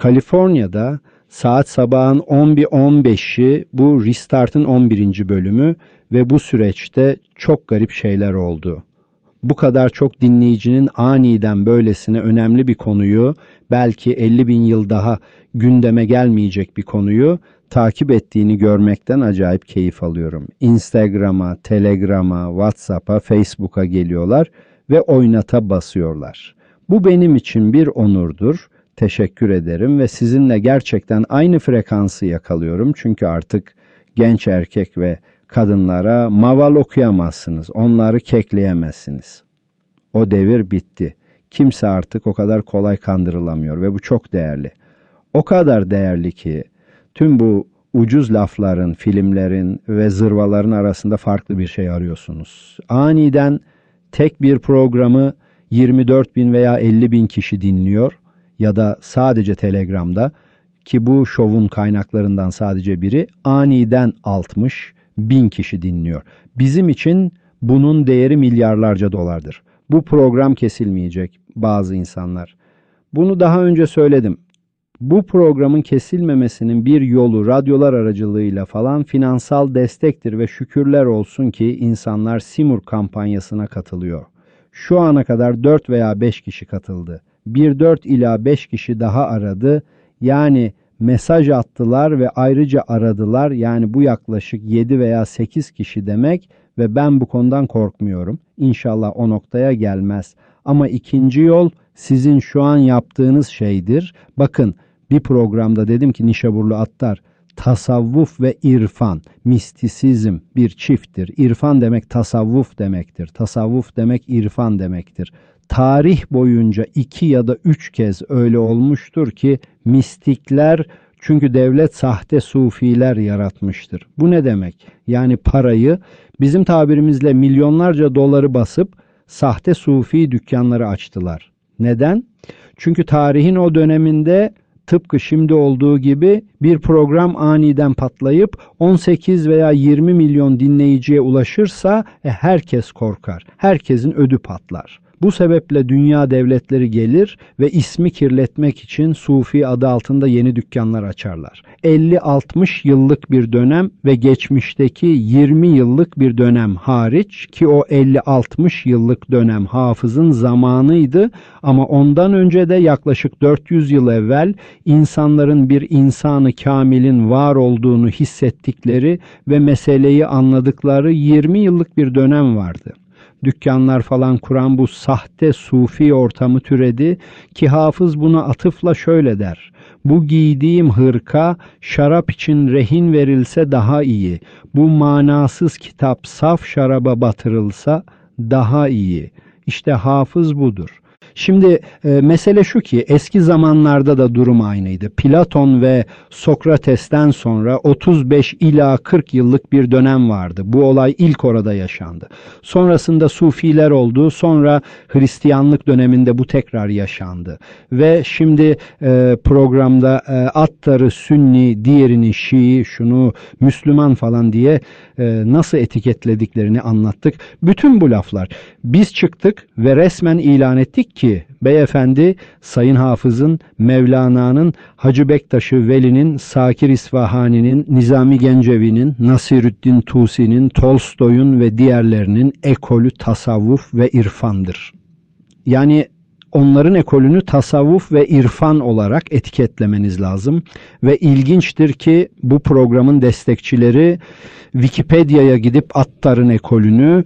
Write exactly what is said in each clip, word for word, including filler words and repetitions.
Kaliforniya'da saat sabahın on bir on beşi bu Restart'ın on birinci bölümü ve bu süreçte çok garip şeyler oldu. Bu kadar çok dinleyicinin aniden böylesine önemli bir konuyu, belki elli bin yıl daha gündeme gelmeyecek bir konuyu takip ettiğini görmekten acayip keyif alıyorum. Instagram'a, Telegram'a, WhatsApp'a, Facebook'a geliyorlar ve oynata basıyorlar. Bu benim için bir onurdur. Teşekkür ederim ve sizinle gerçekten aynı frekansı yakalıyorum. Çünkü artık genç erkek ve kadınlara maval okuyamazsınız. Onları kekleyemezsiniz. O devir bitti. Kimse artık o kadar kolay kandırılamıyor ve bu çok değerli. O kadar değerli ki tüm bu ucuz lafların, filmlerin ve zırvaların arasında farklı bir şey arıyorsunuz. Aniden tek bir programı yirmi dört bin veya elli bin kişi dinliyor ya da sadece Telegram'da, ki bu şovun kaynaklarından sadece biri, aniden altmış bin kişi dinliyor. Bizim için bunun değeri milyarlarca dolardır. Bu program kesilmeyecek bazı insanlar. Bunu daha önce söyledim. Bu programın kesilmemesinin bir yolu radyolar aracılığıyla falan finansal destektir ve şükürler olsun ki insanlar Simur kampanyasına katılıyor. Şu ana kadar dört veya beş kişi katıldı. Bir dört ila beş kişi daha aradı. Yani mesaj attılar ve ayrıca aradılar. Yani bu yaklaşık yedi veya sekiz kişi demek ve ben bu konudan korkmuyorum. İnşallah o noktaya gelmez. Ama ikinci yol sizin şu an yaptığınız şeydir. Bakın, bir programda dedim ki Nişaburlu Attar, tasavvuf ve irfan, mistisizm bir çifttir. İrfan demek tasavvuf demektir. Tasavvuf demek irfan demektir. Tarih boyunca iki ya da üç kez öyle olmuştur ki mistikler, çünkü devlet sahte sufiler yaratmıştır. Bu ne demek? Yani parayı, bizim tabirimizle milyonlarca doları basıp sahte sufi dükkanları açtılar. Neden? Çünkü tarihin o döneminde tıpkı şimdi olduğu gibi bir program aniden patlayıp on sekiz veya yirmi milyon dinleyiciye ulaşırsa e, herkes korkar. Herkesin ödü patlar. Bu sebeple dünya devletleri gelir ve ismi kirletmek için Sufi adı altında yeni dükkanlar açarlar. elli altmış yıllık bir dönem ve geçmişteki yirmi yıllık bir dönem hariç, ki o elli altmış yıllık dönem Hafız'ın zamanıydı, ama ondan önce de yaklaşık dört yüz yıl evvel insanların bir insanı kamilin var olduğunu hissettikleri ve meseleyi anladıkları yirmi yıllık bir dönem vardı. Dükkanlar falan kuran bu sahte sufi ortamı türedi ki Hafız buna atıfla şöyle der: bu giydiğim hırka şarap için rehin verilse daha iyi. Bu manasız kitap saf şaraba batırılsa daha iyi. İşte Hafız budur. Şimdi e, mesele şu ki eski zamanlarda da durum aynıydı. Platon ve Sokrates'ten sonra otuz beş ila kırk yıllık bir dönem vardı. Bu olay ilk orada yaşandı. Sonrasında Sufiler oldu. Sonra Hristiyanlık döneminde bu tekrar yaşandı. Ve şimdi e, programda e, Attar'ı Sünni, diğerini Şii, şunu Müslüman falan diye e, nasıl etiketlediklerini anlattık. Bütün bu laflar. Biz çıktık ve resmen ilan ettik ki ki beyefendi Sayın Hafız'ın, Mevlana'nın, Hacı Bektaş-ı Veli'nin, Sakir İsfahani'nin, Nizami Gencevi'nin, Nasirüddin Tusi'nin, Tolstoy'un ve diğerlerinin ekolü tasavvuf ve irfandır. Yani onların ekolünü tasavvuf ve irfan olarak etiketlemeniz lazım. Ve ilginçtir ki bu programın destekçileri Wikipedia'ya gidip Attar'ın ekolünü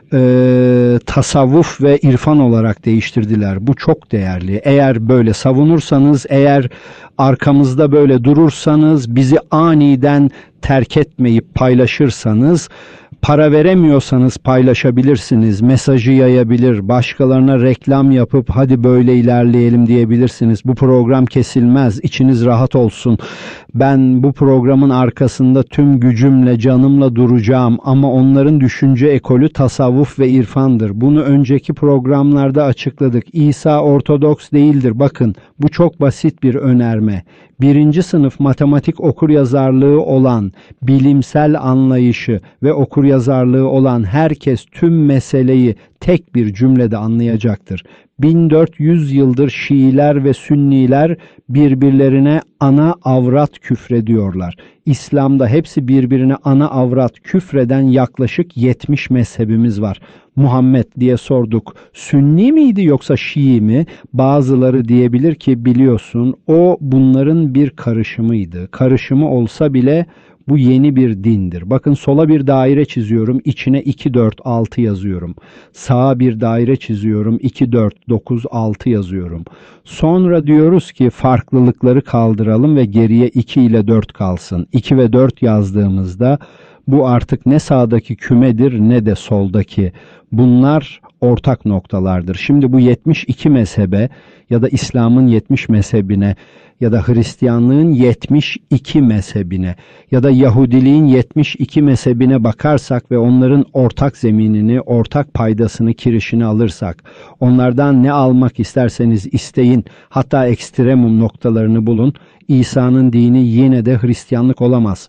e, tasavvuf ve irfan olarak değiştirdiler. Bu çok değerli. Eğer böyle savunursanız, eğer arkamızda böyle durursanız, bizi aniden terk etmeyip paylaşırsanız, para veremiyorsanız paylaşabilirsiniz, mesajı yayabilir, başkalarına reklam yapıp hadi böyle ilerleyelim diyebilirsiniz. Bu program kesilmez, içiniz rahat olsun. Ben bu programın arkasında tüm gücümle, canımla duracağım ama onların düşünce ekolü tasavvuf ve irfandır. Bunu önceki programlarda açıkladık. İsa Ortodoks değildir. Bakın, bu çok basit bir önerme. Birinci sınıf matematik okuryazarlığı olan, bilimsel anlayışı ve okuryazarlığı olan herkes tüm meseleyi tek bir cümlede anlayacaktır. bin dört yüz yıldır Şiiler ve Sünniler birbirlerine ana avrat küfrediyorlar. İslam'da hepsi birbirine ana avrat küfreden yaklaşık yetmiş mezhebimiz var. Muhammed diye sorduk. Sünni miydi yoksa Şii mi? Bazıları diyebilir ki biliyorsun o bunların bir karışımıydı. Karışımı olsa bile bu yeni bir dindir. Bakın sola bir daire çiziyorum. İçine iki, dört, altı yazıyorum. Sağa bir daire çiziyorum. iki, dört, dokuz, altı yazıyorum. Sonra diyoruz ki farklılıkları kaldıralım ve geriye iki ile dört kalsın. iki ve dört yazdığımızda bu artık ne sağdaki kümedir ne de soldaki. Bunlar ortak noktalardır. Şimdi bu yetmiş iki mezhebe ya da İslam'ın yetmiş mezhebine ya da Hristiyanlığın yetmiş iki mezhebine ya da Yahudiliğin yetmiş iki mezhebine bakarsak ve onların ortak zeminini, ortak paydasını, kirişini alırsak, onlardan ne almak isterseniz isteyin, hatta ekstremum noktalarını bulun, İsa'nın dini yine de Hristiyanlık olamaz.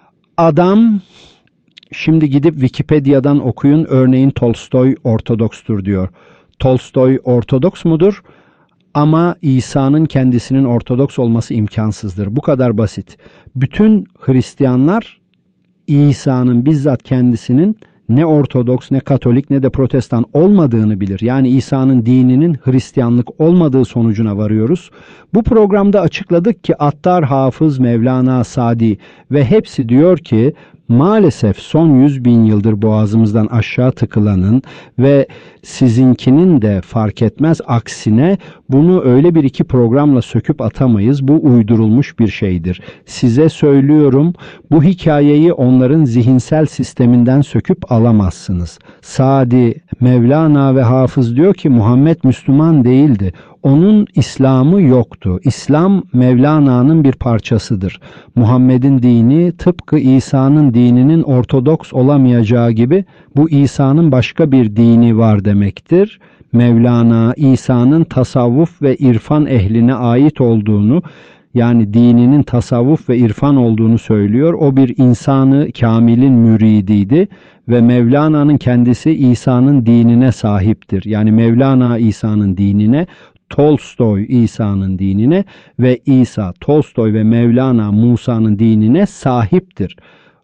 Adam, şimdi gidip Wikipedia'dan okuyun, örneğin Tolstoy Ortodokstur diyor. Tolstoy Ortodoks mudur? Ama İsa'nın kendisinin Ortodoks olması imkansızdır. Bu kadar basit. Bütün Hristiyanlar İsa'nın bizzat kendisinin ne Ortodoks, ne Katolik, ne de Protestan olmadığını bilir. Yani İsa'nın dininin Hristiyanlık olmadığı sonucuna varıyoruz. Bu programda açıkladık ki Attar, Hafız, Mevlana, Sadi ve hepsi diyor ki maalesef son yüz bin yıldır boğazımızdan aşağı tıkılanın ve sizinkinin de fark etmez aksine bunu öyle bir iki programla söküp atamayız. Bu uydurulmuş bir şeydir. Size söylüyorum, bu hikayeyi onların zihinsel sisteminden söküp alamazsınız. Sadi, Mevlana ve Hafız diyor ki Muhammed Müslüman değildi. Onun İslam'ı yoktu. İslam Mevlana'nın bir parçasıdır. Muhammed'in dini tıpkı İsa'nın dininin Ortodoks olamayacağı gibi bu İsa'nın başka bir dini var demektir. Mevlana İsa'nın tasavvuf ve irfan ehline ait olduğunu, yani dininin tasavvuf ve irfan olduğunu söylüyor. O bir insanı kamilin müridiydi ve Mevlana'nın kendisi İsa'nın dinine sahiptir. Yani Mevlana İsa'nın dinine, Tolstoy İsa'nın dinine ve İsa, Tolstoy ve Mevlana Musa'nın dinine sahiptir.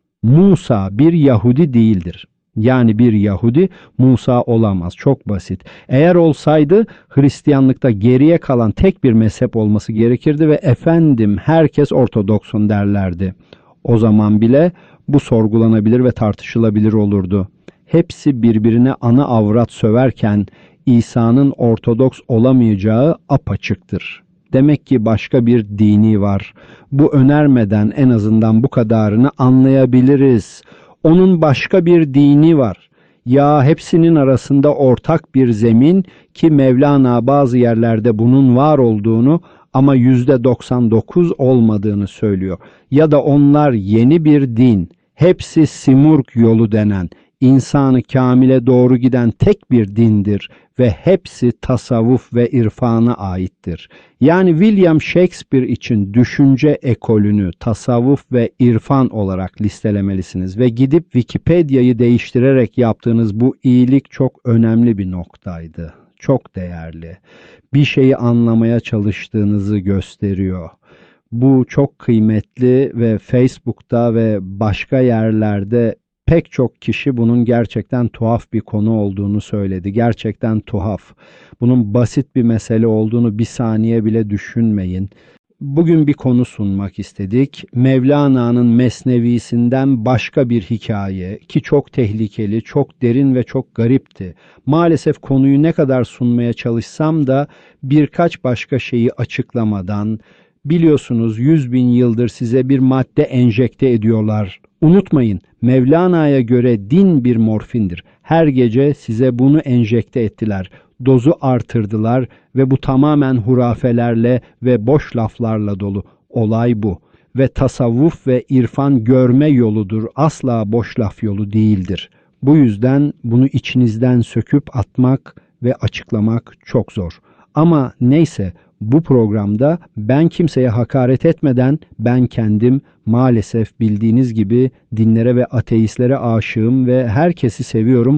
Musa bir Yahudi değildir. Yani bir Yahudi Musa olamaz. Çok basit. Eğer olsaydı Hristiyanlıkta geriye kalan tek bir mezhep olması gerekirdi ve efendim herkes Ortodoksun derlerdi. O zaman bile bu sorgulanabilir ve tartışılabilir olurdu. Hepsi birbirine ana avrat söverken İsa'nın Ortodoks olamayacağı apaçıktır. Demek ki başka bir dini var. Bu önermeden en azından bu kadarını anlayabiliriz. Onun başka bir dini var. Ya hepsinin arasında ortak bir zemin ki Mevlana bazı yerlerde bunun var olduğunu ama yüzde doksan dokuz olmadığını söylüyor. Ya da onlar yeni bir din, hepsi Simurg yolu denen, insanı kamile doğru giden tek bir dindir ve hepsi tasavvuf ve irfana aittir. Yani William Shakespeare için düşünce ekolünü tasavvuf ve irfan olarak listelemelisiniz ve gidip Wikipedia'yı değiştirerek yaptığınız bu iyilik çok önemli bir noktaydı. Çok değerli. Bir şeyi anlamaya çalıştığınızı gösteriyor. Bu çok kıymetli ve Facebook'ta ve başka yerlerde pek çok kişi bunun gerçekten tuhaf bir konu olduğunu söyledi. Gerçekten tuhaf. Bunun basit bir mesele olduğunu bir saniye bile düşünmeyin. Bugün bir konu sunmak istedik. Mevlana'nın Mesnevisinden başka bir hikaye ki çok tehlikeli, çok derin ve çok garipti. Maalesef konuyu ne kadar sunmaya çalışsam da birkaç başka şeyi açıklamadan, biliyorsunuz yüz bin yıldır size bir madde enjekte ediyorlar. Unutmayın, Mevlana'ya göre din bir morfindir. Her gece size bunu enjekte ettiler. Dozu artırdılar ve bu tamamen hurafelerle ve boş laflarla dolu. Olay bu. Ve tasavvuf ve irfan görme yoludur. Asla boş laf yolu değildir. Bu yüzden bunu içinizden söküp atmak ve açıklamak çok zor. Ama neyse, bu programda ben kimseye hakaret etmeden ben kendim maalesef bildiğiniz gibi dinlere ve ateistlere aşığım ve herkesi seviyorum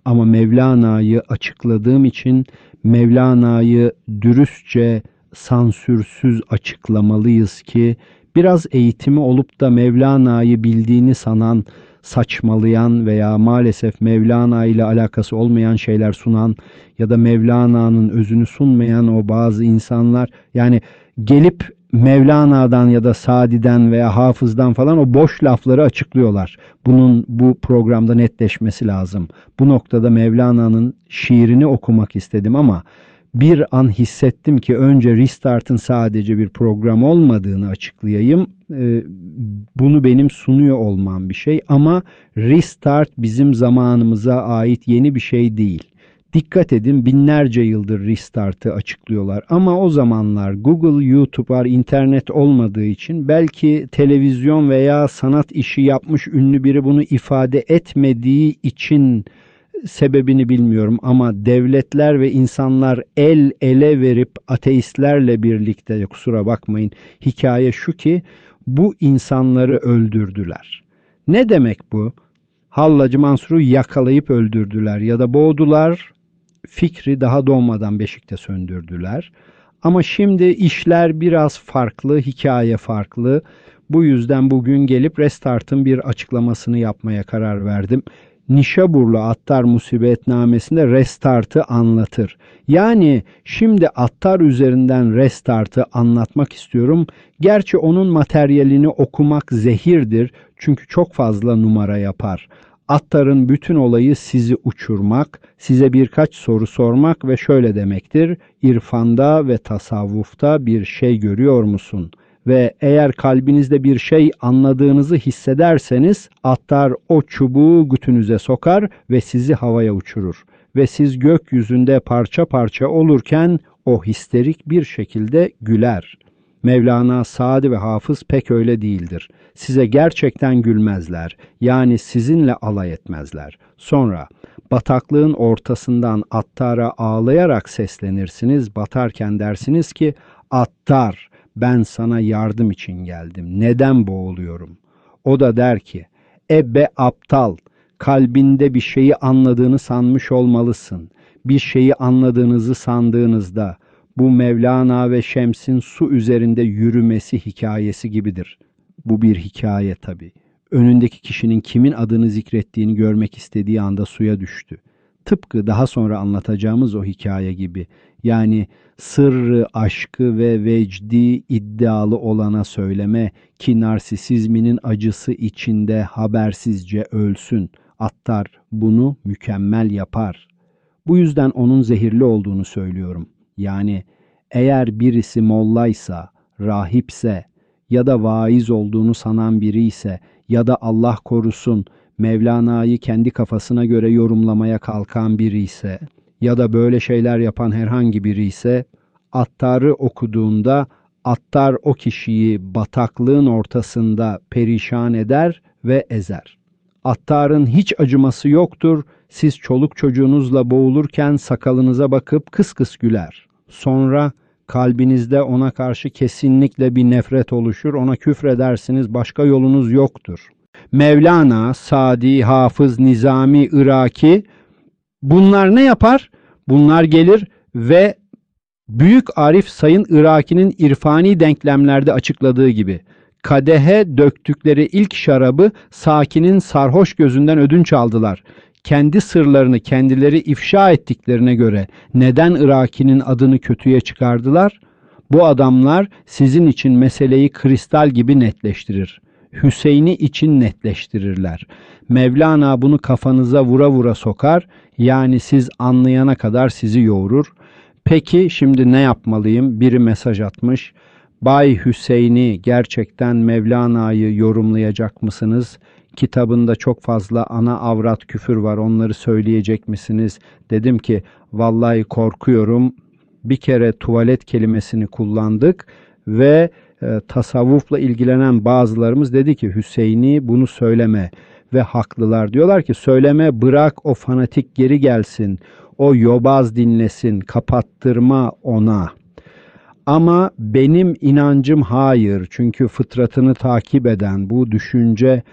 Ama Mevlana'yı açıkladığım için Mevlana'yı dürüstçe, sansürsüz açıklamalıyız ki biraz eğitimi olup da Mevlana'yı bildiğini sanan, saçmalayan veya maalesef Mevlana ile alakası olmayan şeyler sunan ya da Mevlana'nın özünü sunmayan o bazı insanlar, yani gelip Mevlana'dan ya da Sadi'den veya Hafız'dan falan o boş lafları açıklıyorlar. Bunun bu programda netleşmesi lazım. Bu noktada Mevlana'nın şiirini okumak istedim ama bir an hissettim ki önce Restart'ın sadece bir program olmadığını açıklayayım. Ee, bunu benim sunuyor olmam bir şey ama Restart bizim zamanımıza ait yeni bir şey değil. Dikkat edin, binlerce yıldır Restart'ı açıklıyorlar ama o zamanlar Google, YouTube var, internet olmadığı için belki televizyon veya sanat işi yapmış ünlü biri bunu ifade etmediği için sebebini bilmiyorum ama devletler ve insanlar el ele verip ateistlerle birlikte, kusura bakmayın, hikaye şu ki bu insanları öldürdüler. Ne demek bu? Hallacı Mansur'u yakalayıp öldürdüler ya da boğdular, fikri daha doğmadan beşikte söndürdüler. Ama şimdi işler biraz farklı, hikaye farklı. Bu yüzden bugün gelip Restart'ın bir açıklamasını yapmaya karar verdim. Nişaburlu Attar Musibetnamesi'nde Restart'ı anlatır. Yani şimdi Attar üzerinden Restart'ı anlatmak istiyorum. Gerçi onun materyalini okumak zehirdir çünkü çok fazla numara yapar. Attar'ın bütün olayı sizi uçurmak, size birkaç soru sormak ve şöyle demektir: İrfanda ve tasavvufta bir şey görüyor musun? Ve eğer kalbinizde bir şey anladığınızı hissederseniz Attar o çubuğu götünüze sokar ve sizi havaya uçurur. Ve siz gökyüzünde parça parça olurken o histerik bir şekilde güler. Mevlana, Sadi ve Hafız pek öyle değildir. Size gerçekten gülmezler. Yani sizinle alay etmezler. Sonra bataklığın ortasından Attar'a ağlayarak seslenirsiniz. Batarken dersiniz ki, Attar, ben sana yardım için geldim. Neden boğuluyorum? O da der ki, ebbe aptal, kalbinde bir şeyi anladığını sanmış olmalısın. Bir şeyi anladığınızı sandığınızda bu Mevlana ve Şems'in su üzerinde yürümesi hikayesi gibidir. Bu bir hikaye tabii. Önündeki kişinin kimin adını zikrettiğini görmek istediği anda suya düştü. Tıpkı daha sonra anlatacağımız o hikaye gibi. Yani sırrı, aşkı ve vecdi iddialı olana söyleme ki narsisizminin acısı içinde habersizce ölsün. Attar bunu mükemmel yapar. Bu yüzden onun zehirli olduğunu söylüyorum. Yani eğer birisi mollaysa, rahipse ya da vaiz olduğunu sanan biri ise ya da Allah korusun Mevlana'yı kendi kafasına göre yorumlamaya kalkan biri ise ya da böyle şeyler yapan herhangi biri ise Attar'ı okuduğunda Attar o kişiyi bataklığın ortasında perişan eder ve ezer. Attar'ın hiç acıması yoktur. Siz çoluk çocuğunuzla boğulurken sakalınıza bakıp kıs kıs güler. Sonra kalbinizde ona karşı kesinlikle bir nefret oluşur. Ona küfredersiniz. Başka yolunuz yoktur. Mevlana, Sadi, Hafız, Nizami, Iraki, bunlar ne yapar? Bunlar gelir ve Büyük Arif Sayın Iraki'nin irfani denklemlerde açıkladığı gibi kadehe döktükleri ilk şarabı sakinin sarhoş gözünden ödünç aldılar. Kendi sırlarını kendileri ifşa ettiklerine göre neden Iraki'nin adını kötüye çıkardılar? Bu adamlar sizin için meseleyi kristal gibi netleştirir. Hüseyin'i için netleştirirler. Mevlana bunu kafanıza vura vura sokar, yani siz anlayana kadar sizi yoğurur. Peki şimdi ne yapmalıyım? Biri mesaj atmış. Bay Hüseyin'i gerçekten Mevlana'yı yorumlayacak mısınız? Kitabında çok fazla ana avrat küfür var, onları söyleyecek misiniz? Dedim ki vallahi korkuyorum. Bir kere tuvalet kelimesini kullandık ve e, tasavvufla ilgilenen bazılarımız dedi ki Hüseyin'i bunu söyleme ve haklılar. Diyorlar ki söyleme, bırak o fanatik geri gelsin, o yobaz dinlesin, kapattırma ona. Ama benim inancım hayır, çünkü fıtratını takip eden bu düşünce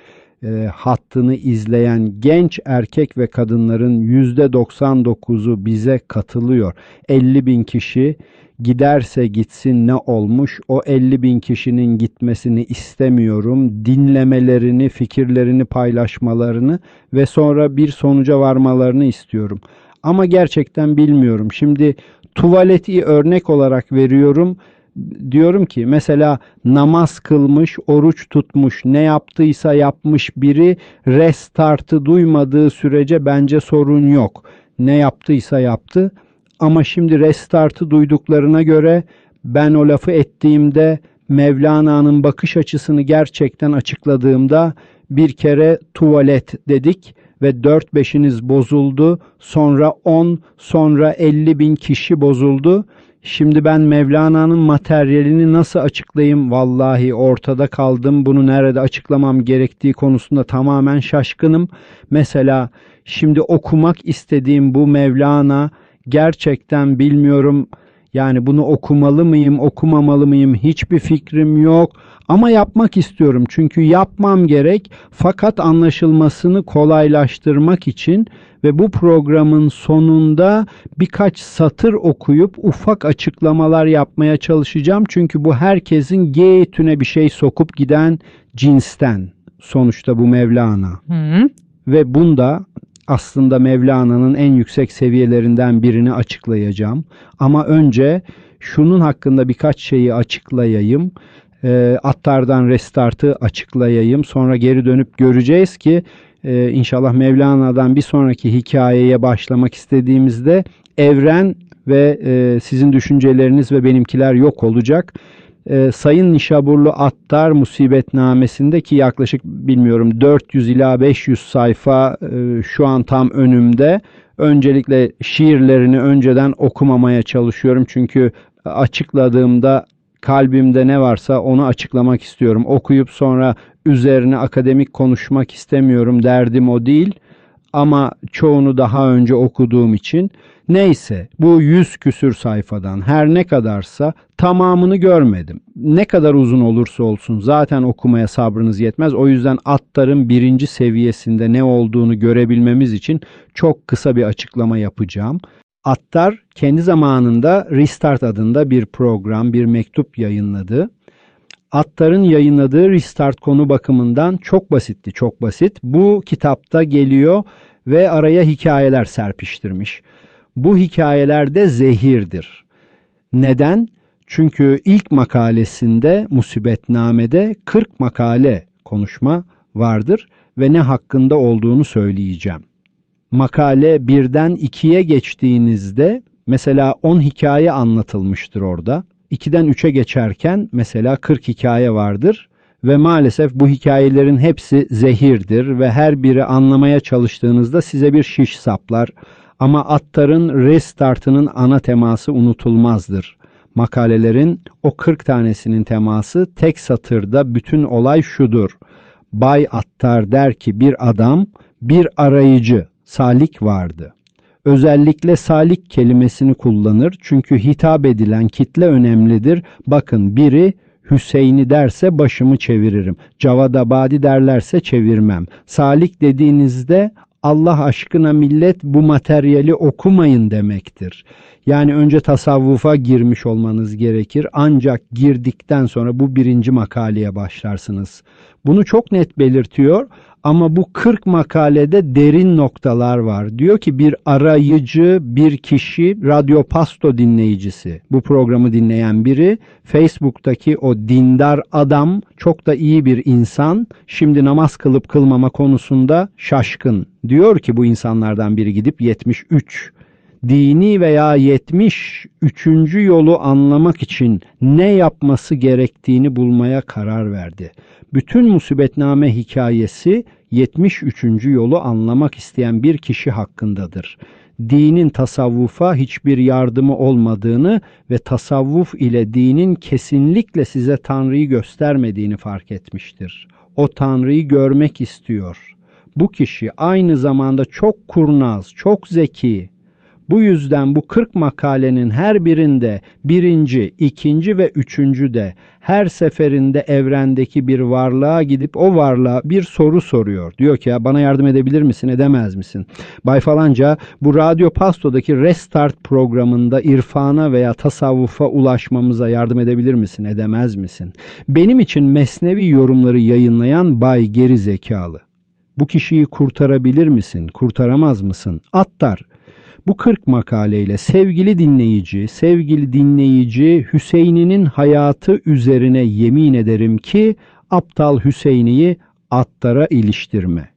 e, hattını izleyen genç erkek ve kadınların yüzde doksan dokuzu bize katılıyor. elli bin kişi giderse gitsin ne olmuş? O elli bin kişinin gitmesini istemiyorum. Dinlemelerini, fikirlerini paylaşmalarını ve sonra bir sonuca varmalarını istiyorum. Ama gerçekten bilmiyorum. Şimdi tuvaleti örnek olarak veriyorum. Diyorum ki mesela namaz kılmış, oruç tutmuş, ne yaptıysa yapmış biri restartı duymadığı sürece bence sorun yok. Ne yaptıysa yaptı. Ama şimdi restartı duyduklarına göre ben o lafı ettiğimde Mevlana'nın bakış açısını gerçekten açıkladığımda bir kere tuvalet dedik ve dört beşiniz bozuldu. Sonra on, sonra elli bin kişi bozuldu. Şimdi ben Mevlana'nın materyalini nasıl açıklayayım? Vallahi ortada kaldım. Bunu nerede açıklamam gerektiği konusunda tamamen şaşkınım. Mesela şimdi okumak istediğim bu Mevlana gerçekten bilmiyorum. Yani bunu okumalı mıyım, okumamalı mıyım hiçbir fikrim yok. Ama yapmak istiyorum çünkü yapmam gerek. Fakat anlaşılmasını kolaylaştırmak için ve bu programın sonunda birkaç satır okuyup ufak açıklamalar yapmaya çalışacağım. Çünkü bu herkesin geytüne bir şey sokup giden cinsten. Sonuçta bu Mevlana. Hı. Ve bunda aslında Mevlana'nın en yüksek seviyelerinden birini açıklayacağım. Ama önce şunun hakkında birkaç şeyi açıklayayım. E, Attar'dan Restart'ı açıklayayım. Sonra geri dönüp göreceğiz ki e, inşallah Mevlana'dan bir sonraki hikayeye başlamak istediğimizde evren ve e, sizin düşünceleriniz ve benimkiler yok olacak. E, Sayın Nişaburlu Attar Musibetnamesinde ki yaklaşık bilmiyorum dört yüz ila beş yüz sayfa e, şu an tam önümde. Öncelikle şiirlerini önceden okumamaya çalışıyorum. Çünkü açıkladığımda kalbimde ne varsa onu açıklamak istiyorum. Okuyup sonra üzerine akademik konuşmak istemiyorum. Derdim o değil. Ama çoğunu daha önce okuduğum için neyse bu yüz küsür sayfadan her ne kadarsa tamamını görmedim. Ne kadar uzun olursa olsun zaten okumaya sabrınız yetmez. O yüzden Attar'ın birinci seviyesinde ne olduğunu görebilmemiz için çok kısa bir açıklama yapacağım. Attar kendi zamanında Restart adında bir program, bir mektup yayınladı. Attar'ın yayınladığı Restart konu bakımından çok basitti, çok basit. Bu kitapta geliyor ve araya hikayeler serpiştirmiş. Bu hikayeler de zehirdir. Neden? Çünkü ilk makalesinde Musibetname'de kırk makale konuşma vardır ve ne hakkında olduğunu söyleyeceğim. Makale birden ikiye geçtiğinizde mesela on hikaye anlatılmıştır orada. ikiden üçe geçerken mesela kırk hikaye vardır ve maalesef bu hikayelerin hepsi zehirdir ve her biri anlamaya çalıştığınızda size bir şiş saplar. Ama Attar'ın Restart'ının ana teması unutulmazdır. Makalelerin o kırk tanesinin teması tek satırda bütün olay şudur. Bay Attar der ki bir adam, bir arayıcı, salik vardı. Özellikle salik kelimesini kullanır çünkü hitap edilen kitle önemlidir. Bakın biri Hüseyin'i derse başımı çeviririm. Cavadabadi derlerse çevirmem. Salik dediğinizde Allah aşkına millet bu materyali okumayın demektir. Yani önce tasavvufa girmiş olmanız gerekir. Ancak girdikten sonra bu birinci makaleye başlarsınız. Bunu çok net belirtiyor. Ama bu kırk makalede derin noktalar var. Diyor ki bir arayıcı, bir kişi, Radyo Pasto dinleyicisi, bu programı dinleyen biri, Facebook'taki o dindar adam çok da iyi bir insan, şimdi namaz kılıp kılmama konusunda şaşkın. Diyor ki bu insanlardan biri gidip yetmiş üç. Dini veya yetmiş üçüncü yolu anlamak için ne yapması gerektiğini bulmaya karar verdi. Bütün Musibetname hikayesi yetmiş üçüncü yolu anlamak isteyen bir kişi hakkındadır. Dinin tasavvufa hiçbir yardımı olmadığını ve tasavvuf ile dinin kesinlikle size Tanrı'yı göstermediğini fark etmiştir. O Tanrı'yı görmek istiyor. Bu kişi aynı zamanda çok kurnaz, çok zeki. Bu yüzden bu kırk makalenin her birinde birinci, ikinci ve üçüncü de her seferinde evrendeki bir varlığa gidip o varlığa bir soru soruyor. Diyor ki ya bana yardım edebilir misin, edemez misin? Bay falanca bu Radyo Pasto'daki Restart programında irfana veya tasavvufa ulaşmamıza yardım edebilir misin, edemez misin? Benim için mesnevi yorumları yayınlayan Bay Geri Zekalı. Bu kişiyi kurtarabilir misin, kurtaramaz mısın? Attar. Bu kırk makaleyle sevgili dinleyici, sevgili dinleyici Hüseyin'in hayatı üzerine yemin ederim ki aptal Hüseyin'i Attar'a iliştirme.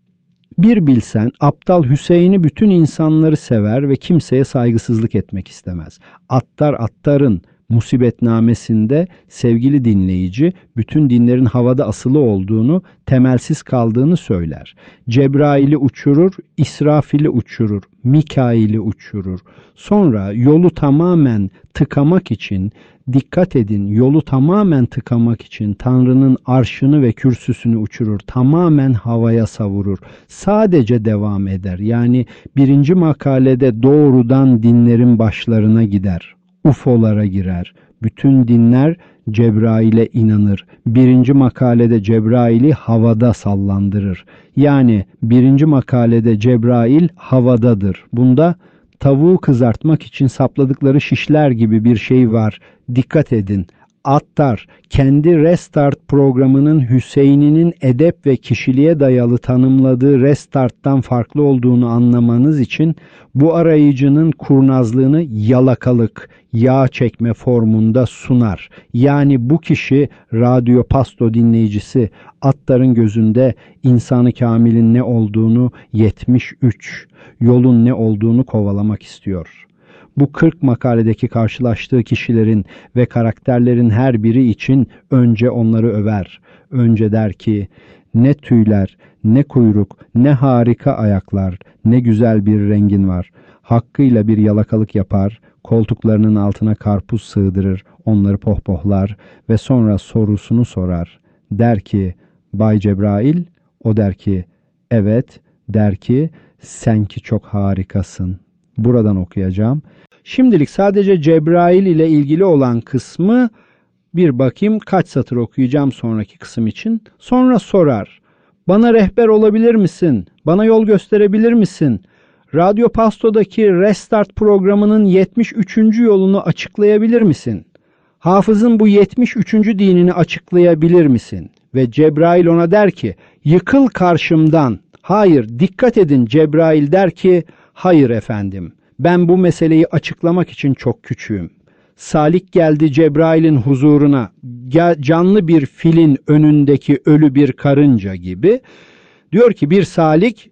Bir bilsen aptal Hüseyin'i bütün insanları sever ve kimseye saygısızlık etmek istemez. Attar Attar'ın musibetnamesinde sevgili dinleyici bütün dinlerin havada asılı olduğunu, temelsiz kaldığını söyler. Cebrail'i uçurur, İsrafil'i uçurur, Mikail'i uçurur. Sonra yolu tamamen tıkamak için, dikkat edin, yolu tamamen tıkamak için Tanrı'nın arşını ve kürsüsünü uçurur. Tamamen havaya savurur. Sadece devam eder. Yani birinci makalede doğrudan dinlerin başlarına gider. U F O'lara girer. Bütün dinler Cebrail'e inanır. Birinci makalede Cebrail'i havada sallandırır. Yani birinci makalede Cebrail havadadır. Bunda tavuğu kızartmak için sapladıkları şişler gibi bir şey var. Dikkat edin. Attar kendi Restart programının Hüseyin'in edep ve kişiliğe dayalı tanımladığı Restart'tan farklı olduğunu anlamanız için bu arayıcının kurnazlığını yalakalık, yağ çekme formunda sunar. Yani bu kişi Radyo Pasto dinleyicisi Attar'ın gözünde insanı kamilin ne olduğunu yetmiş üç, yolun ne olduğunu kovalamak istiyor. Bu kırk makaledeki karşılaştığı kişilerin ve karakterlerin her biri için önce onları över. Önce der ki ne tüyler, ne kuyruk, ne harika ayaklar, ne güzel bir rengin var. Hakkıyla bir yalakalık yapar, koltuklarının altına karpuz sığdırır, onları pohpohlar ve sonra sorusunu sorar. Der ki Bay Cebrail, o der ki evet, der ki sen ki çok harikasın. Buradan okuyacağım. Şimdilik sadece Cebrail ile ilgili olan kısmı bir bakayım kaç satır okuyacağım sonraki kısım için. Sonra sorar. Bana rehber olabilir misin? Bana yol gösterebilir misin? Radyo Pasto'daki Restart programının yetmiş üçüncü yolunu açıklayabilir misin? Hafız'ın bu yetmiş üçüncü dinini açıklayabilir misin? Ve Cebrail ona der ki, yıkıl karşımdan. Hayır, dikkat edin, Cebrail der ki, hayır efendim. Ben bu meseleyi açıklamak için çok küçüğüm. Salik geldi Cebrail'in huzuruna, canlı bir filin önündeki ölü bir karınca gibi. Diyor ki bir salik,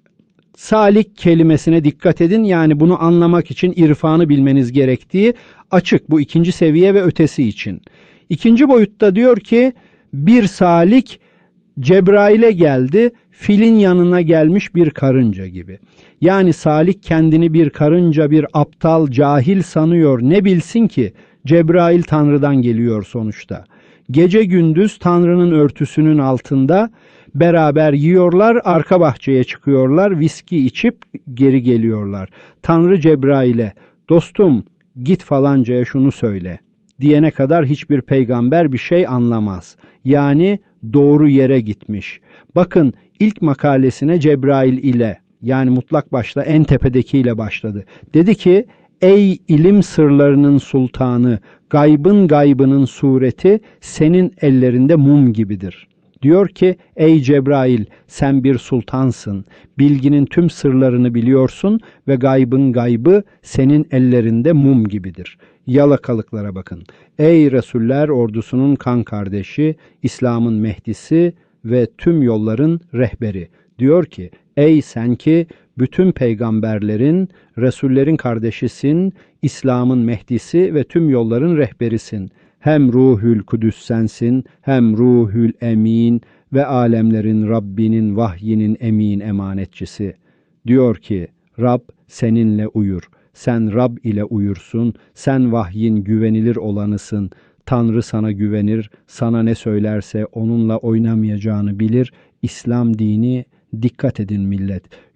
salik kelimesine dikkat edin. Yani bunu anlamak için irfanı bilmeniz gerektiği açık. Bu ikinci seviye ve ötesi için. İkinci boyutta diyor ki bir salik Cebrail'e geldi, filin yanına gelmiş bir karınca gibi. Yani salik kendini bir karınca, bir aptal, cahil sanıyor. Ne bilsin ki Cebrail Tanrı'dan geliyor sonuçta. Gece gündüz Tanrı'nın örtüsünün altında beraber yiyorlar, arka bahçeye çıkıyorlar, viski içip geri geliyorlar. Tanrı Cebrail'e, dostum git falancaya şunu söyle diyene kadar hiçbir peygamber bir şey anlamaz. Yani doğru yere gitmiş. Bakın ilk makalesine Cebrail ile, yani mutlak başla en tepedekiyle başladı. Dedi ki ey ilim sırlarının sultanı, gaybın gaybının sureti senin ellerinde mum gibidir. Diyor ki ey Cebrail sen bir sultansın, bilginin tüm sırlarını biliyorsun ve gaybın gaybı senin ellerinde mum gibidir. Yalakalıklara bakın. Ey Resuller ordusunun kan kardeşi, İslam'ın Mehdisi ve tüm yolların rehberi. Diyor ki ey sen ki bütün peygamberlerin, Resullerin kardeşisin, İslam'ın Mehdisi ve tüm yolların rehberisin. Hem Ruhül Kudüs sensin, hem Ruhül Emin ve alemlerin Rabbinin vahyinin emin emanetçisi. Diyor ki Rab seninle uyur. Sen Rab ile uyursun, sen vahyin güvenilir olanısın. Tanrı sana güvenir, sana ne söylerse onunla oynamayacağını bilir. İslam dini, dikkat edin millet,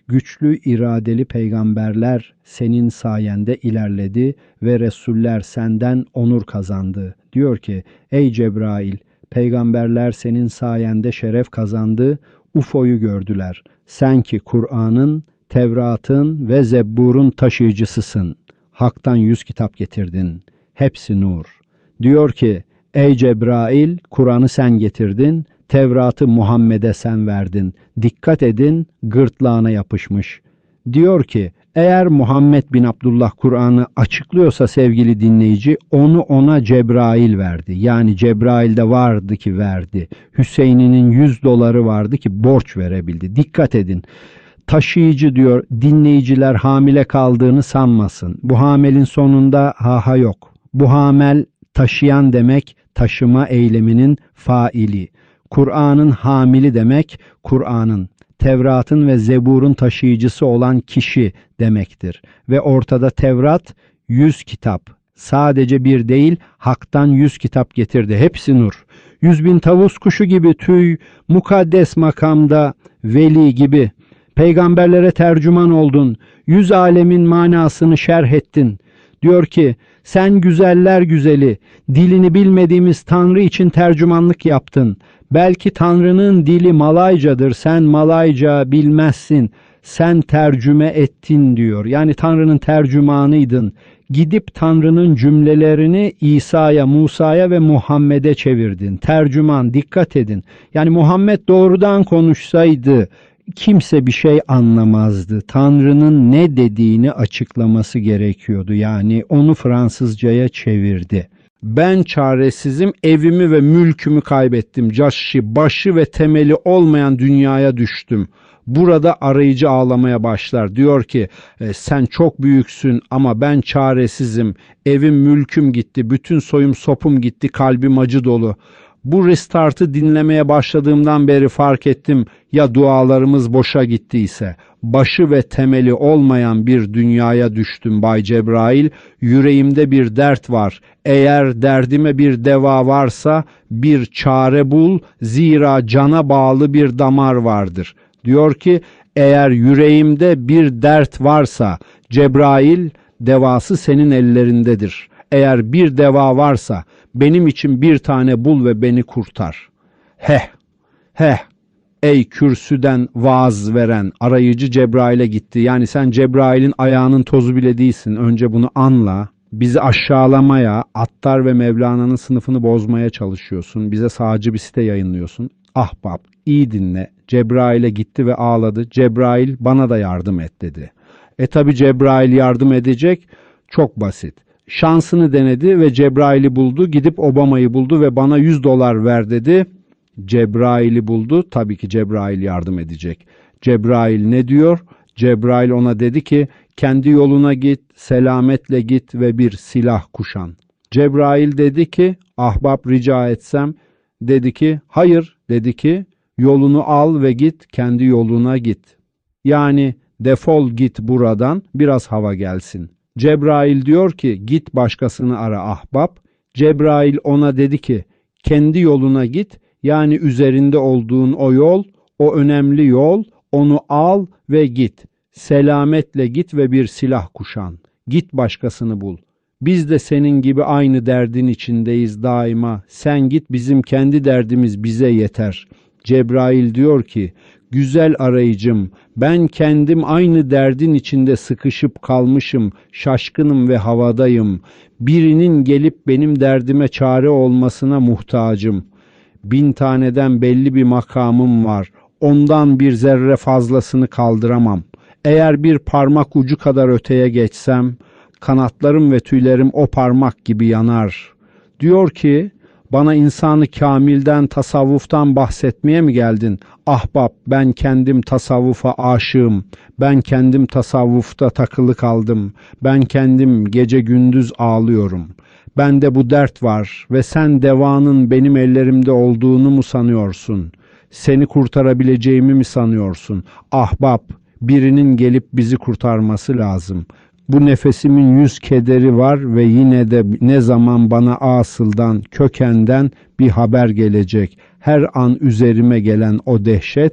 Güçlü iradeli peygamberler senin sayende ilerledi ve Resuller senden onur kazandı. Diyor ki, ey Cebrail, peygamberler senin sayende şeref kazandı, U F O'yu gördüler. Sen ki Kur'an'ın, Tevrat'ın ve Zebbur'un taşıyıcısısın. Hak'tan yüz kitap getirdin. Hepsi nur. Diyor ki, ey Cebrail, Kur'an'ı sen getirdin, Tevrat'ı Muhammed'e sen verdin. Dikkat edin, gırtlağına yapışmış. Diyor ki, eğer Muhammed bin Abdullah Kur'an'ı açıklıyorsa sevgili dinleyici, onu ona Cebrail verdi. Yani Cebrail'de vardı ki verdi. Hüseyin'in yüz doları vardı ki borç verebildi. Dikkat edin. Taşıyıcı diyor, dinleyiciler hamile kaldığını sanmasın. Bu hamelin sonunda ha ha yok. Bu hamel taşıyan demek, taşıma eyleminin faili. Kur'an'ın hamili demek, Kur'an'ın, Tevrat'ın ve Zebur'un taşıyıcısı olan kişi demektir. Ve ortada Tevrat yüz kitap. Sadece bir değil, Hak'tan yüz kitap getirdi. Hepsi nur. Yüz bin tavus kuşu gibi tüy, mukaddes makamda veli gibi. Peygamberlere tercüman oldun. Yüz alemin manasını şerh ettin. Diyor ki, sen güzeller güzeli, dilini bilmediğimiz Tanrı için tercümanlık yaptın. Belki Tanrı'nın dili Malaycadır, sen Malayca bilmezsin, sen tercüme ettin diyor. Yani Tanrı'nın tercümanıydın. Gidip Tanrı'nın cümlelerini İsa'ya, Musa'ya ve Muhammed'e çevirdin. Tercüman, dikkat edin. Yani Muhammed doğrudan konuşsaydı kimse bir şey anlamazdı. Tanrı'nın ne dediğini açıklaması gerekiyordu. Yani onu Fransızcaya çevirdi. Ben çaresizim, evimi ve mülkümü kaybettim. Caşı, başı ve temeli olmayan dünyaya düştüm. Burada arayıcı ağlamaya başlar. Diyor ki, e, sen çok büyüksün ama ben çaresizim. Evim, mülküm gitti. Bütün soyum, sopum gitti. Kalbim acı dolu. Bu restartı dinlemeye başladığımdan beri fark ettim, ya dualarımız boşa gittiyse. Başı ve temeli olmayan bir dünyaya düştüm Bay Cebrail. Yüreğimde bir dert var. Eğer derdime bir deva varsa bir çare bul. Zira cana bağlı bir damar vardır. Diyor ki, eğer yüreğimde bir dert varsa Cebrail, devası senin ellerindedir. Eğer bir deva varsa benim için bir tane bul ve beni kurtar. Heh, heh, ey kürsüden vaaz veren arayıcı Cebrail'e gitti. Yani sen Cebrail'in ayağının tozu bile değilsin. Önce bunu anla. Bizi aşağılamaya, Attar ve Mevlana'nın sınıfını bozmaya çalışıyorsun. Bize sağcı bir site yayınlıyorsun. Ahbap, iyi dinle. Cebrail'e gitti ve ağladı. Cebrail bana da yardım et dedi. E tabi Cebrail yardım edecek. Çok basit. Şansını denedi ve Cebrail'i buldu. Gidip Obama'yı buldu ve bana yüz dolar ver dedi. Cebrail'i buldu. Tabii ki Cebrail yardım edecek. Cebrail ne diyor? Cebrail ona dedi ki, kendi yoluna git, selametle git ve bir silah kuşan. Cebrail dedi ki, ahbap rica etsem, dedi ki, hayır, dedi ki, yolunu al ve git, kendi yoluna git. Yani defol git buradan, biraz hava gelsin. Cebrail diyor ki, git başkasını ara ahbap. Cebrail ona dedi ki, kendi yoluna git, yani üzerinde olduğun o yol, o önemli yol, onu al ve git. Selametle git ve bir silah kuşan. Git başkasını bul. Biz de senin gibi aynı derdin içindeyiz daima. Sen git, bizim kendi derdimiz bize yeter. Cebrail diyor ki, güzel arayıcım, ben kendim aynı derdin içinde sıkışıp kalmışım, şaşkınım ve havadayım. Birinin gelip benim derdime çare olmasına muhtacım. Bin taneden belli bir makamım var. Ondan bir zerre fazlasını kaldıramam. Eğer bir parmak ucu kadar öteye geçsem, kanatlarım ve tüylerim o parmak gibi yanar. Diyor ki, bana insanı kamilden, tasavvuftan bahsetmeye mi geldin? Ahbap, ben kendim tasavvufa aşığım. Ben kendim tasavvufta takılı kaldım. Ben kendim gece gündüz ağlıyorum. Bende bu dert var ve sen devanın benim ellerimde olduğunu mu sanıyorsun? Seni kurtarabileceğimi mi sanıyorsun? Ahbap, birinin gelip bizi kurtarması lazım. Bu nefesimin yüz kederi var ve yine de ne zaman bana asıldan, kökenden bir haber gelecek. Her an üzerime gelen o dehşet,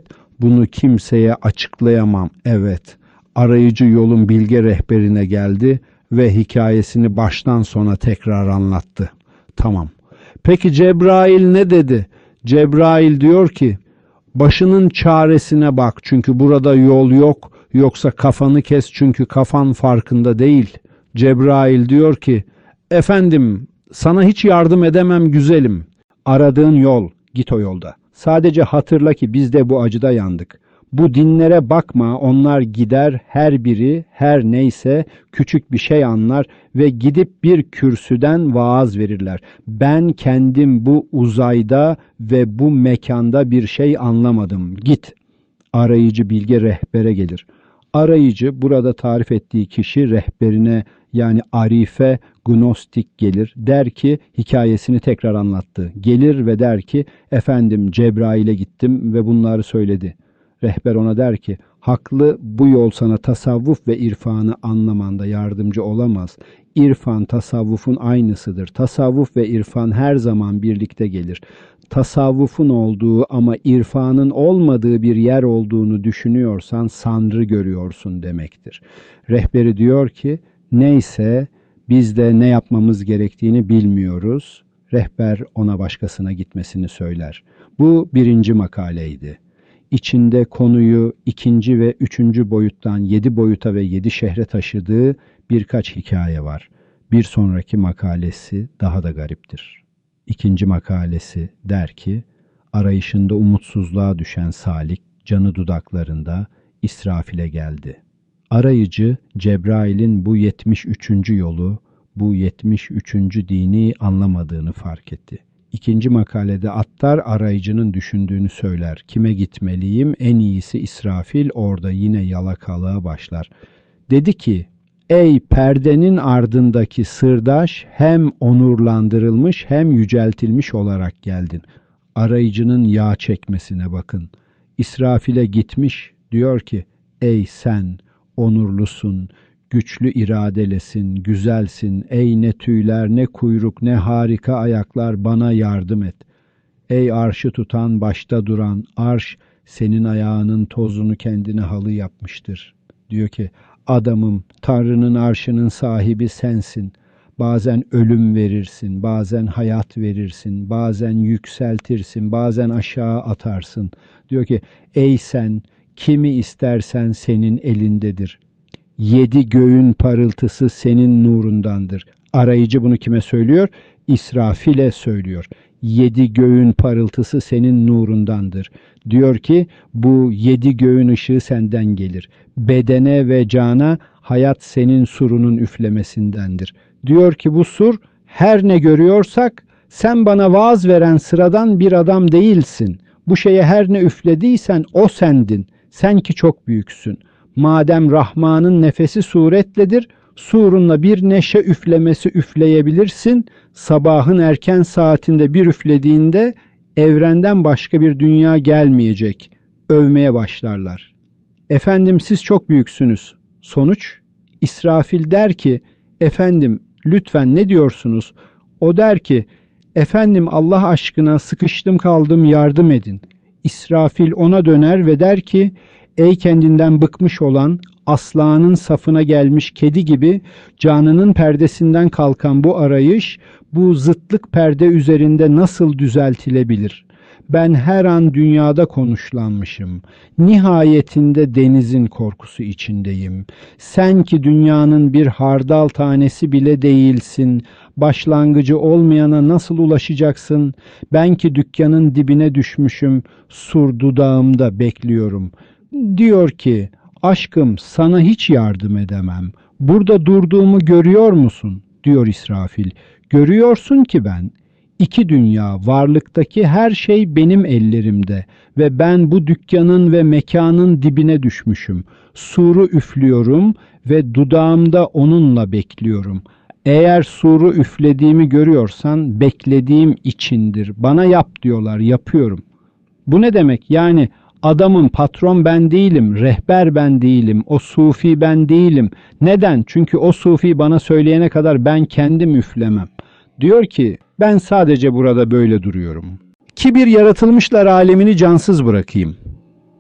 Bunu kimseye açıklayamam. Evet, arayıcı yolun bilge rehberine geldi ve hikayesini baştan sona tekrar anlattı. Tamam. Peki Cebrail ne dedi? Cebrail diyor ki, başının çaresine bak çünkü burada yol yok, yoksa kafanı kes çünkü kafan farkında değil. Cebrail diyor ki, efendim sana hiç yardım edemem güzelim. Aradığın yol, git o yolda. Sadece hatırla ki biz de bu acıda yandık. Bu dinlere bakma, onlar gider her biri her neyse küçük bir şey anlar ve gidip bir kürsüden vaaz verirler. Ben kendim bu uzayda ve bu mekanda bir şey anlamadım. Git. Arayıcı bilge rehbere gelir. Arayıcı burada tarif ettiği kişi rehberine yani arife gnostik gelir. Der ki hikayesini tekrar anlattı. Gelir ve der ki efendim Cebrail'e gittim ve bunları söyledi. Rehber ona der ki haklı, bu yol sana tasavvuf ve irfanı anlamanda yardımcı olamaz. İrfan tasavvufun aynısıdır. Tasavvuf ve irfan her zaman birlikte gelir. Tasavvufun olduğu ama irfanın olmadığı bir yer olduğunu düşünüyorsan sanrı görüyorsun demektir. Rehberi diyor ki neyse biz de ne yapmamız gerektiğini bilmiyoruz. Rehber ona başkasına gitmesini söyler. Bu birinci makaleydi. İçinde konuyu ikinci ve üçüncü boyuttan yedi boyuta ve yedi şehre taşıdığı birkaç hikaye var. Bir sonraki makalesi daha da gariptir. İkinci makalesi der ki, arayışında umutsuzluğa düşen Salik, canı dudaklarında İsrafil'e geldi. Arayıcı, Cebrail'in bu yetmiş üçüncü yolu, bu yetmiş üçüncü dini anlamadığını fark etti. İkinci makalede attar arayıcının düşündüğünü söyler. Kime gitmeliyim? En iyisi İsrafil, orada yine yalakalığa başlar. Dedi ki, ey perdenin ardındaki sırdaş, hem onurlandırılmış hem yüceltilmiş olarak geldin. Arayıcının yağ çekmesine bakın. İsrafil'e gitmiş, diyor ki, ey sen onurlusun, güçlü iradelesin, güzelsin, ey ne tüyler, ne kuyruk, ne harika ayaklar, bana yardım et. Ey arşı tutan, başta duran, arş senin ayağının tozunu kendine halı yapmıştır. Diyor ki, adamım, Tanrı'nın arşının sahibi sensin. Bazen ölüm verirsin, bazen hayat verirsin, bazen yükseltirsin, bazen aşağı atarsın. Diyor ki, ey sen, kimi istersen senin elindedir. Yedi göğün parıltısı senin nurundandır. Arayıcı bunu kime söylüyor? İsrafil'e söylüyor. Yedi göğün parıltısı senin nurundandır. Diyor ki bu yedi göğün ışığı senden gelir. Bedene ve cana hayat senin surunun üflemesindendir. Diyor ki bu sur her ne görüyorsak sen bana vaaz veren sıradan bir adam değilsin. Bu şeye her ne üflediysen o sendin. Sen ki çok büyüksün. Madem Rahman'ın nefesi suretledir, surunla bir neşe üflemesi üfleyebilirsin. Sabahın erken saatinde bir üflediğinde evrenden başka bir dünya gelmeyecek. Övmeye başlarlar. Efendim siz çok büyüksünüz. Sonuç? İsrafil der ki, efendim lütfen ne diyorsunuz? O der ki, efendim Allah aşkına sıkıştım kaldım yardım edin. İsrafil ona döner ve der ki, ey kendinden bıkmış olan, aslanın safına gelmiş kedi gibi canının perdesinden kalkan bu arayış, bu zıtlık perde üzerinde nasıl düzeltilebilir? Ben her an dünyada konuşlanmışım. Nihayetinde denizin korkusu içindeyim. Sen ki dünyanın bir hardal tanesi bile değilsin. Başlangıcı olmayana nasıl ulaşacaksın? Ben ki dükkanın dibine düşmüşüm. Sur dudağımda bekliyorum. Diyor ki, aşkım sana hiç yardım edemem. Burada durduğumu görüyor musun? Diyor İsrafil. Görüyorsun ki ben. İki dünya, varlıktaki her şey benim ellerimde ve ben bu dükkanın ve mekanın dibine düşmüşüm. Suru üflüyorum ve dudağımda onunla bekliyorum. Eğer suru üflediğimi görüyorsan beklediğim içindir. Bana yap diyorlar, yapıyorum. Bu ne demek? Yani adamın patron ben değilim, rehber ben değilim, o sufi ben değilim. Neden? Çünkü o sufi bana söyleyene kadar ben kendim üflemem. Diyor ki ben sadece burada böyle duruyorum. Kibir yaratılmışlar alemini cansız bırakayım.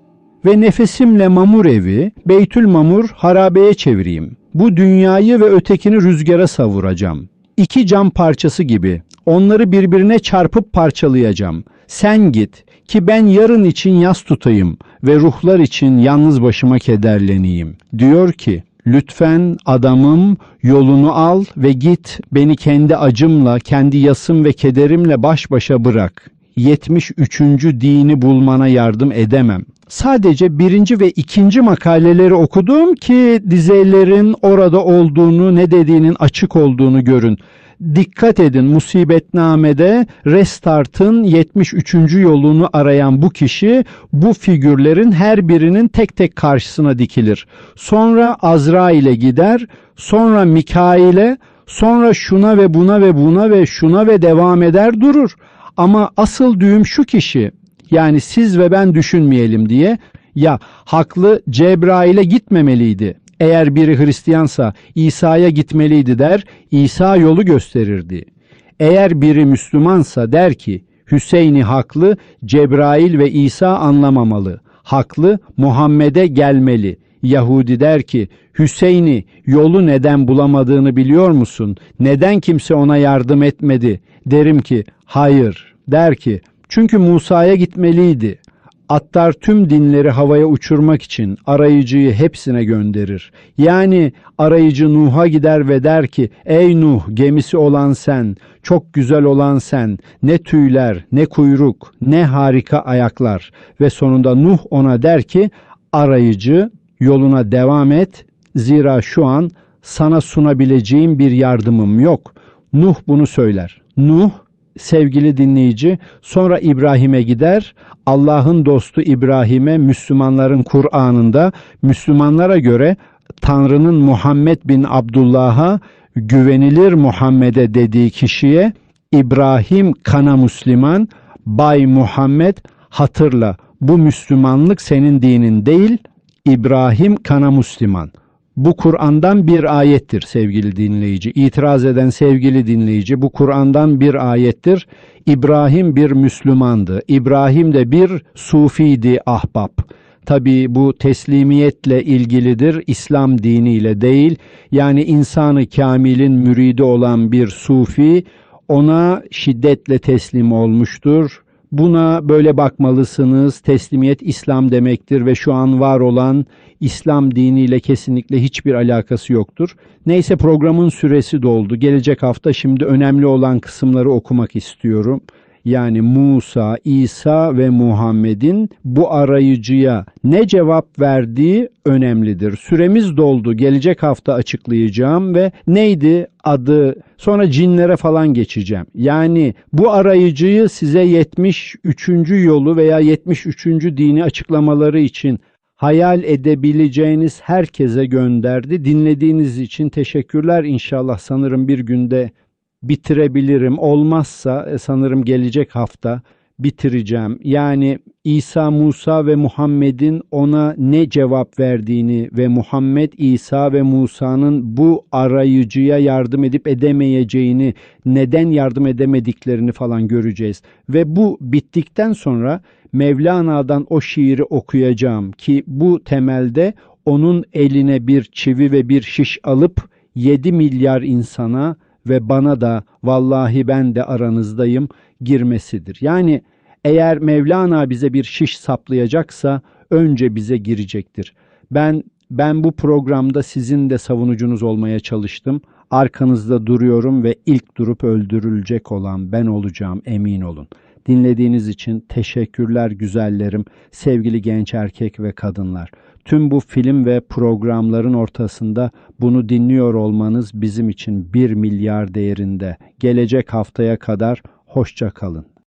ve nefesimle mamur evi, Beytül Mamur harabeye çevireyim. Bu dünyayı ve ötekini rüzgara savuracağım. İki cam parçası gibi. Onları birbirine çarpıp parçalayacağım. Sen git ki ben yarın için yas tutayım ve ruhlar için yalnız başıma kederleneyim. Diyor ki, lütfen adamım yolunu al ve git, beni kendi acımla, kendi yasım ve kederimle baş başa bırak. yetmiş üçüncü dini bulmana yardım edemem. Sadece birinci ve ikinci makaleleri okudum ki dizelerin orada olduğunu, ne dediğinin açık olduğunu görün. Dikkat edin, Musibetname'de Restart'ın yetmiş üçüncü yolunu arayan bu kişi bu figürlerin her birinin tek tek karşısına dikilir. Sonra Azrail'e gider, sonra Mikail'e, sonra şuna ve buna ve buna ve şuna ve devam eder durur. Ama asıl düğüm şu kişi, yani siz ve ben düşünmeyelim diye, ya haklı Cebrail'e gitmemeliydi. Eğer biri Hristiyansa İsa'ya gitmeliydi der, İsa yolu gösterirdi. Eğer biri Müslümansa der ki, Hüseyin'i haklı, Cebrail ve İsa anlamamalı. Haklı, Muhammed'e gelmeli. Yahudi der ki, Hüseyin'i yolu neden bulamadığını biliyor musun? Neden kimse ona yardım etmedi? Derim ki, hayır. Der ki, çünkü Musa'ya gitmeliydi. Attar tüm dinleri havaya uçurmak için arayıcıyı hepsine gönderir. Yani arayıcı Nuh'a gider ve der ki, ey Nuh, gemisi olan sen, çok güzel olan sen, ne tüyler, ne kuyruk, ne harika ayaklar. Ve sonunda Nuh ona der ki, arayıcı yoluna devam et, zira şu an sana sunabileceğim bir yardımım yok. Nuh bunu söyler. Nuh, sevgili dinleyici, sonra İbrahim'e gider. Allah'ın dostu İbrahim'e Müslümanların Kur'an'ında Müslümanlara göre Tanrı'nın Muhammed bin Abdullah'a, güvenilir Muhammed'e dediği kişiye, İbrahim kana Müslüman, Bay Muhammed, hatırla bu Müslümanlık senin dinin değil, İbrahim kana Müslüman. Bu Kur'an'dan bir ayettir sevgili dinleyici. İtiraz eden sevgili dinleyici, bu Kur'an'dan bir ayettir. İbrahim bir Müslümandı. İbrahim de bir Sufiydi, ahbap. Tabii bu teslimiyetle ilgilidir, İslam diniyle değil. Yani insanı kamilin müridi olan bir Sufi ona şiddetle teslim olmuştur. Buna böyle bakmalısınız. Teslimiyet İslam demektir ve şu an var olan İslam diniyle kesinlikle hiçbir alakası yoktur. Neyse, programın süresi doldu. Gelecek hafta şimdi önemli olan kısımları okumak istiyorum. Yani Musa, İsa ve Muhammed'in bu arayıcıya ne cevap verdiği önemlidir. Süremiz doldu. Gelecek hafta açıklayacağım ve neydi adı? Sonra cinlere falan geçeceğim. Yani bu arayıcıyı size yetmiş üçüncü yolu veya yetmiş üçüncü dini açıklamaları için hayal edebileceğiniz herkese gönderdi. Dinlediğiniz için teşekkürler. İnşallah sanırım bir günde bitirebilirim. Olmazsa e, sanırım gelecek hafta bitireceğim. Yani İsa, Musa ve Muhammed'in ona ne cevap verdiğini ve Muhammed, İsa ve Musa'nın bu arayıcıya yardım edip edemeyeceğini, neden yardım edemediklerini falan göreceğiz. Ve bu bittikten sonra Mevlana'dan o şiiri okuyacağım ki bu temelde onun eline bir çivi ve bir şiş alıp yedi milyar insana ve bana da vallahi ben de aranızdayım girmesidir. Yani eğer Mevlana bize bir şiş saplayacaksa önce bize girecektir. Ben ben bu programda sizin de savunucunuz olmaya çalıştım. Arkanızda duruyorum ve ilk durup öldürülecek olan ben olacağım, emin olun. Dinlediğiniz için teşekkürler güzellerim, sevgili genç erkek ve kadınlar. Tüm bu film ve programların ortasında bunu dinliyor olmanız bizim için bir milyar değerinde. Gelecek haftaya kadar hoşça kalın.